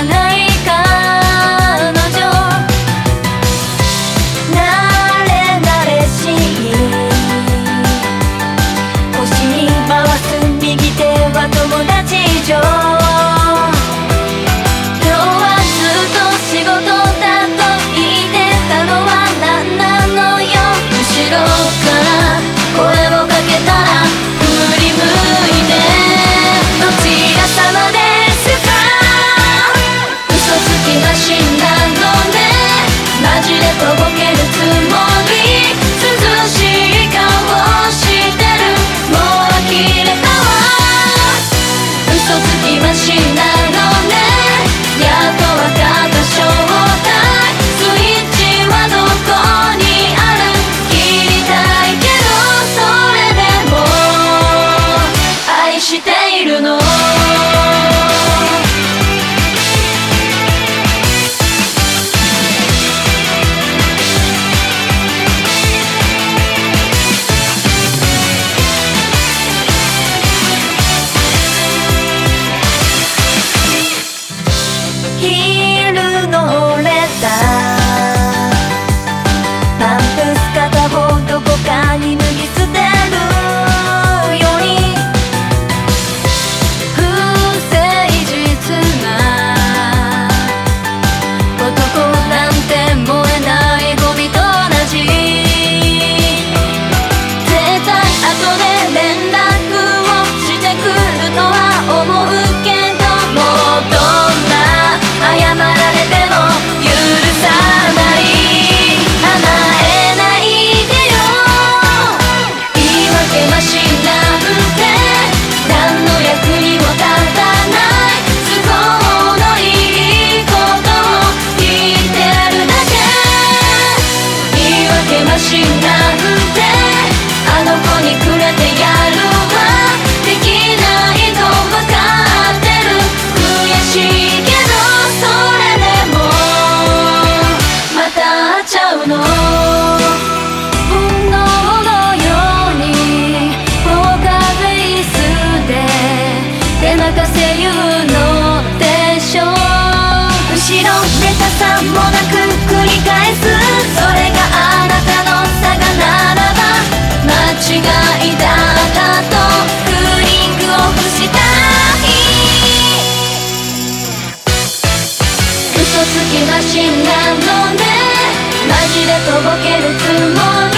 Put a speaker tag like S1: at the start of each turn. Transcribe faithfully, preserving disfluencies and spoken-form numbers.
S1: ゃない彼女、慣れ慣れしい腰に回す右手は友達以上、今日はずっと仕事だと言ってたのは何なのよ、後ろから声をかけたら振り向いて、どちら様ですか、嘘つきは死んだのね、マジでとぼけるつもり、涼しい顔してる、もう呆れたわ、嘘つきは死んだのね、やっとわかった正体、スイッチはどこにある、切りたいけどそれでも愛しているの、ヒールの折れたパンプス片方どこかに脱ぎ捨てるように、不誠実な男なんて燃えないゴミと同じ、絶対後で連絡をしてくるとは思うけど、もうどんな謝られても許さない、甘えないでよ、言い訳はしなんて何の役にも立たない、都合のいいことを言ってるだけ、言い訳はしなんてあの子にくれてやるわ、できないとわかってる、悔しいけどそれでもまた会っちゃうの、本能のようにポーカーフェイスで手任せ言うのでしょう、後ろめたさもなく繰り返す、それがあなたの差がならば間違いだったとクーリングオフしたい、嘘つきが死んだのね、マジでとぼけるつもり